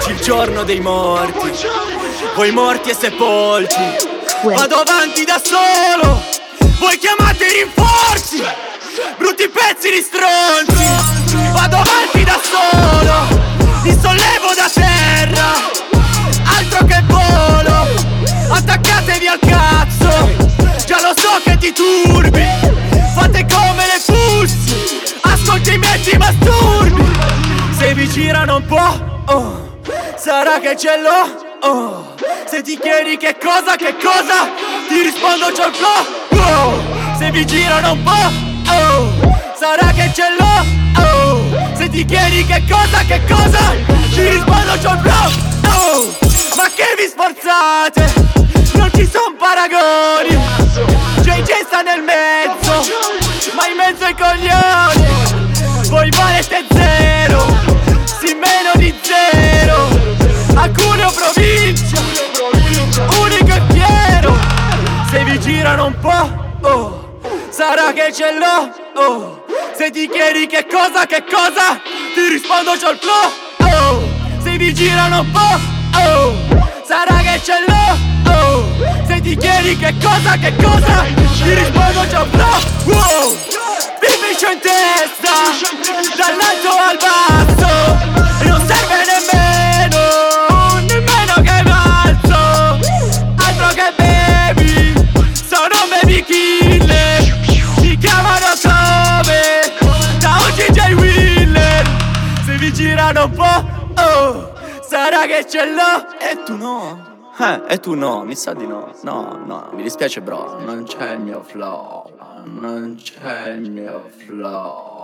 Oggi è il giorno dei morti, voi morti e sepolti. Vado avanti da solo, voi chiamate i rinforzi, brutti pezzi di stronzi. Vado avanti da solo, mi sollevo da terra, altro che volo. Attaccatevi al cazzo, già lo so che ti turbi. Fate come le pussi, ascolti i miei ti masturbi. Se vi girano un po', oh, sarà che ce l'ho, oh. Se ti chiedi che cosa, ti rispondo c'ho il flow, oh. Se vi girano un po', oh, sarà che ce l'ho, oh. Se ti chiedi che cosa, ti rispondo c'ho il flow, oh. Ma che vi sforzate? Non ci son paragoni. JJ sta nel mezzo, ma in mezzo ai coglioni. Voi valete zero, sì meno di zero. A Cuneo provincia, unico e fiero. Se vi girano un po', oh, sarà che ce l'ho, oh. Se ti chiedi che cosa, ti rispondo c'ho il flow, oh. Se vi girano un po', oh, sarà che ce l'ho, oh. Se ti chiedi che cosa, ti rispondo c'ho il flow, wow. Vivici in testa, dall'alto al basso. E non serve nemmeno che balzo. Altro che baby, sono baby killer. Mi chiamano come, da oggi J Wheeler. Se vi girano un po', oh, sarà che ce l'ho e tu no. E tu no, mi sa di no. No, mi dispiace bro, non c'è il mio flow. Non c'è il mio flow.